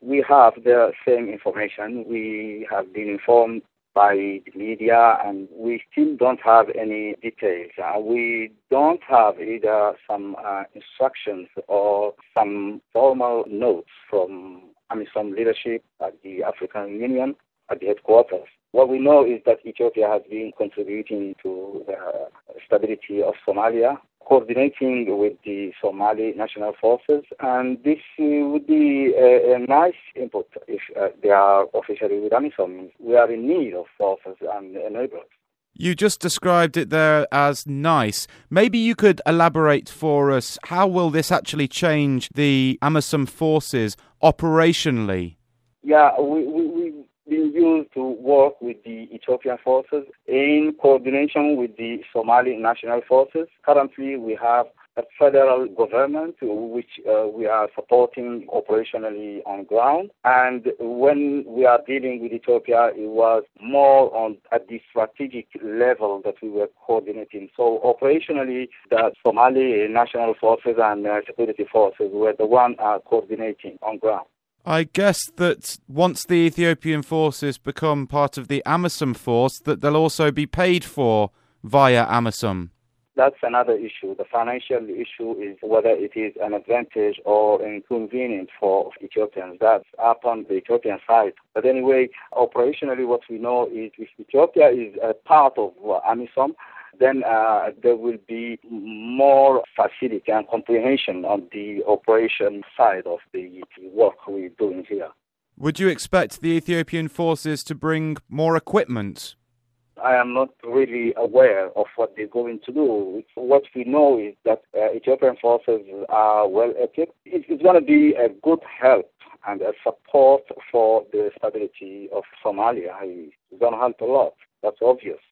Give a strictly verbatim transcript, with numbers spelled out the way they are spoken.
We have the same information. We have been informed by the media, and we still don't have any details. Uh, we don't have either some uh, instructions or some formal notes from AMISOM leadership at the African Union at the headquarters. What we know is that Ethiopia has been contributing to the stability of Somalia, coordinating with the Somali National Forces, and this uh, would be a, a nice input if uh, they are officially with AMISOM. We are in need of forces and enablers. You just described it there as nice. Maybe you could elaborate for us, how will this actually change the AMISOM forces operationally? Yeah, we, we, we've been used to work with the Ethiopian forces in coordination with the Somali National Forces. Currently, we have a federal government which uh, we are supporting operationally on ground. And when we are dealing with Ethiopia, it was more on at the strategic level that we were coordinating. So operationally, the Somali National Forces and uh, security forces were the one uh, coordinating on ground. I guess that once the Ethiopian forces become part of the AMISOM force, that they'll also be paid for via AMISOM. That's another issue. The financial issue is whether it is an advantage or inconvenient for Ethiopians. That's up on the Ethiopian side. But anyway, operationally, what we know is if Ethiopia is a part of AMISOM, then uh, there will be more facility and comprehension on the operation side of the, the work we're doing here. Would you expect the Ethiopian forces to bring more equipment? I am not really aware of what they're going to do. What we know is that uh, Ethiopian forces are well equipped. It's going to be a good help and a support for the stability of Somalia. It's going to help a lot. That's obvious.